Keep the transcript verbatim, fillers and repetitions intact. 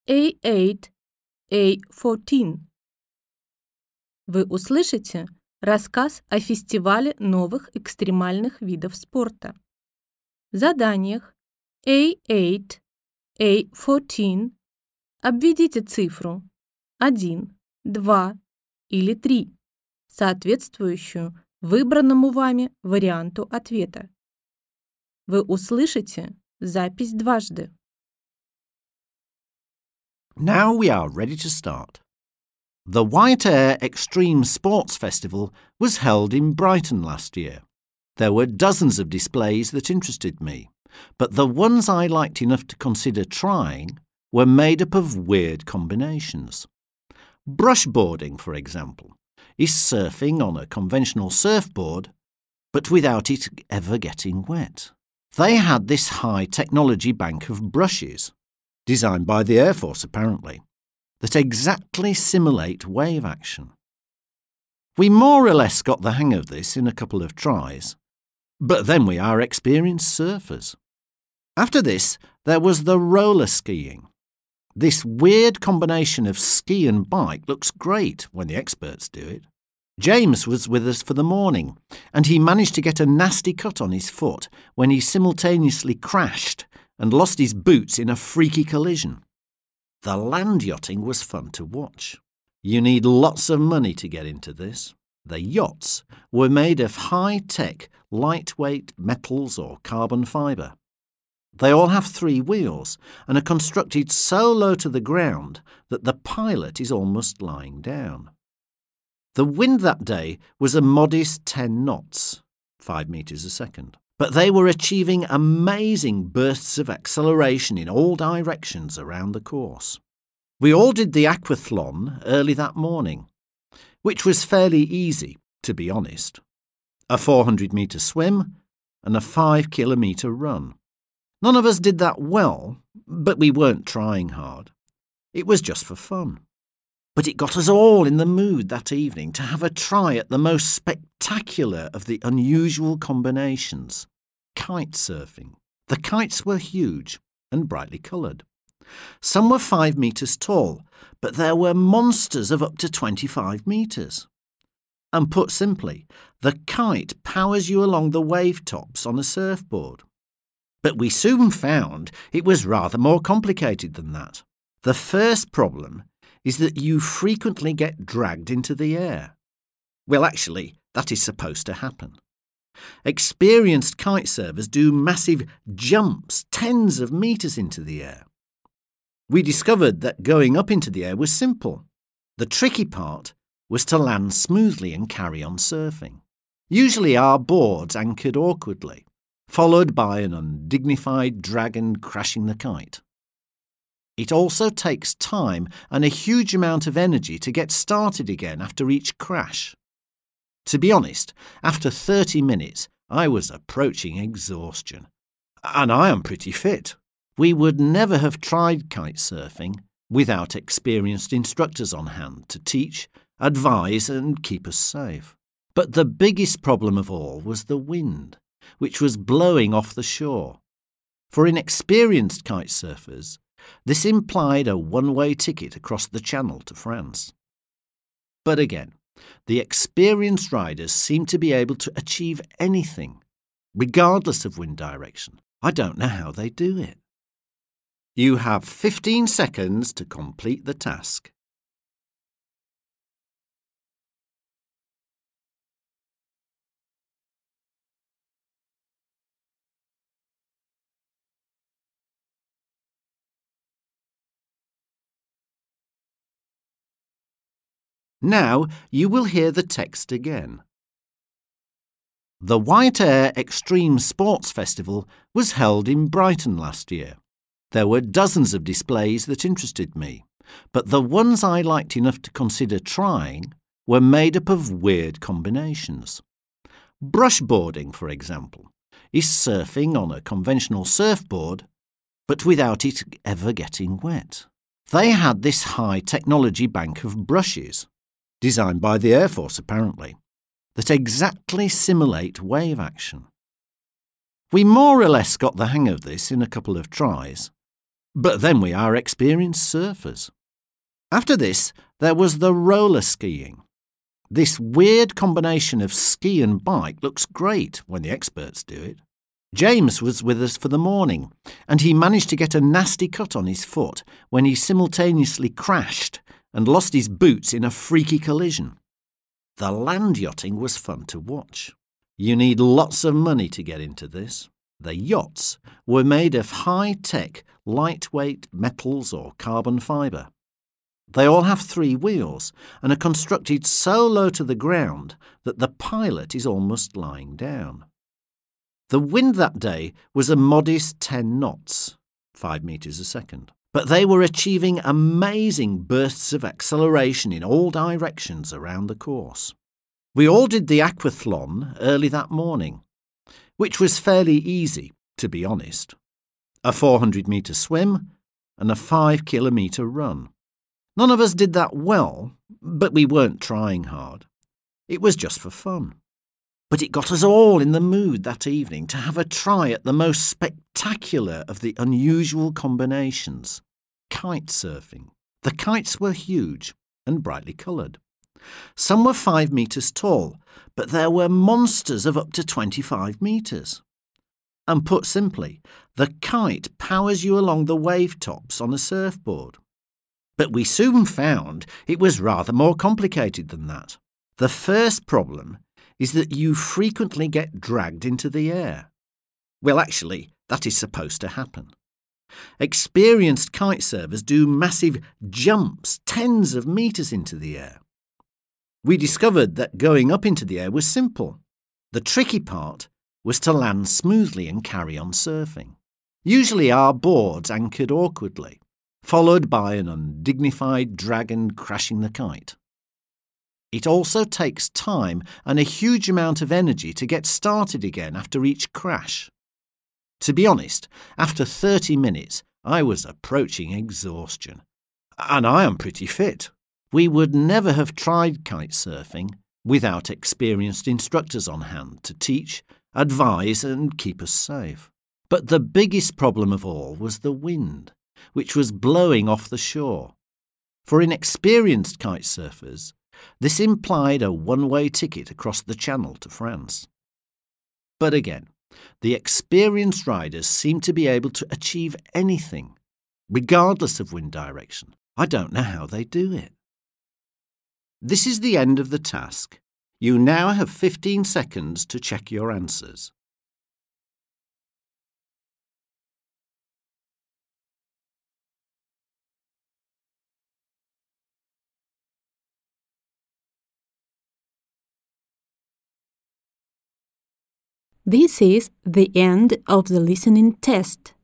эй восемь, эй четырнадцать. Вы услышите рассказ о фестивале новых экстремальных видов спорта. В заданиях эй восемь, эй четырнадцать обведите цифру один, два или три, соответствующую выбранному вами варианту ответа. Вы услышите запись дважды. Now we are ready to start. The White Air Extreme Sports Festival was held in Brighton last year. There were dozens of displays that interested me, but the ones I liked enough to consider trying were made up of weird combinations. Brushboarding, for example, is surfing on a conventional surfboard, but without it ever getting wet. They had this high-technology bank of brushes, designed by the Air Force apparently, that exactly simulate wave action. We more or less got the hang of this in a couple of tries, but then we are experienced surfers. After this, there was the roller skiing. This weird combination of ski and bike looks great when the experts do it. James was with us for the morning, and he managed to get a nasty cut on his foot when he simultaneously crashed and lost his boots in a freaky collision. The land yachting was fun to watch. You need lots of money to get into this. The yachts were made of high-tech, lightweight metals or carbon fibre. They all have three wheels and are constructed so low to the ground that the pilot is almost lying down. The wind that day was a modest ten knots, five metres a second. But they were achieving amazing bursts of acceleration in all directions around the course. We all did the aquathlon early that morning, which was fairly easy, to be honest. A four hundred metre swim and a five kilometre run. None of us did that well, but we weren't trying hard. It was just for fun. But it got us all in the mood that evening to have a try at the most spectacular of the unusual combinations, kite surfing. The kites were huge and brightly coloured. Some were five metres tall, but there were monsters of up to twenty-five metres. And put simply, the kite powers you along the wave tops on a surfboard. But we soon found it was rather more complicated than that. The first problem is that you frequently get dragged into the air. Well, actually, that is supposed to happen. Experienced kite surfers do massive jumps, tens of metres into the air. We discovered that going up into the air was simple. The tricky part was to land smoothly and carry on surfing. Usually our boards anchored awkwardly, followed by an undignified dragon crashing the kite. It also takes time and a huge amount of energy to get started again after each crash. To be honest, after thirty minutes, I was approaching exhaustion. And I am pretty fit. We would never have tried kite surfing without experienced instructors on hand to teach, advise and keep us safe. But the biggest problem of all was the wind, which was blowing off the shore. For inexperienced kite surfers, this implied a one-way ticket across the Channel to France. But again, the experienced riders seem to be able to achieve anything, regardless of wind direction. I don't know how they do it. You have fifteen seconds to complete the task. Now you will hear the text again. The White Air Extreme Sports Festival was held in Brighton last year. There were dozens of displays that interested me, but the ones I liked enough to consider trying were made up of weird combinations. Brushboarding, for example, is surfing on a conventional surfboard, but without it ever getting wet. They had this high-technology bank of brushes, designed by the Air Force apparently, that exactly simulate wave action. We more or less got the hang of this in a couple of tries, But then we are experienced surfers. After this, there was the roller skiing. This weird combination of ski and bike looks great when the experts do it. James was with us for the morning, and he managed to get a nasty cut on his foot when he simultaneously crashed and lost his boots in a freaky collision. The land yachting was fun to watch. You need lots of money to get into this. The yachts were made of high-tech, lightweight metals or carbon fibre. They all have three wheels and are constructed so low to the ground that the pilot is almost lying down. The wind that day was a modest ten knots, five metres a second, but they were achieving amazing bursts of acceleration in all directions around the course. We all did the aquathlon early that morning, which was fairly easy, to be honest. A four hundred metre swim and a five kilometre run. None of us did that well, but we weren't trying hard. It was just for fun. But it got us all in the mood that evening to have a try at the most spectacular of the unusual combinations, kite surfing. The kites were huge and brightly coloured. Some were five metres tall, but there were monsters of up to twenty-five metres. And put simply, the kite powers you along the wave tops on a surfboard. But we soon found it was rather more complicated than that. The first problem is that you frequently get dragged into the air. Well, actually, that is supposed to happen. Experienced kite surfers do massive jumps, tens of metres into the air. We discovered that going up into the air was simple. The tricky part was to land smoothly and carry on surfing. Usually our boards anchored awkwardly, followed by an undignified dragon crashing the kite. It also takes time and a huge amount of energy to get started again after each crash. To be honest, after thirty minutes, I was approaching exhaustion. And I am pretty fit. We would never have tried kite surfing without experienced instructors on hand to teach, advise and keep us safe. But the biggest problem of all was the wind, which was blowing off the shore. For inexperienced kite surfers, this implied a one-way ticket across the channel to France. But again, the experienced riders seem to be able to achieve anything, regardless of wind direction. I don't know how they do it. This is the end of the task. You now have fifteen seconds to check your answers. This is the end of the listening test.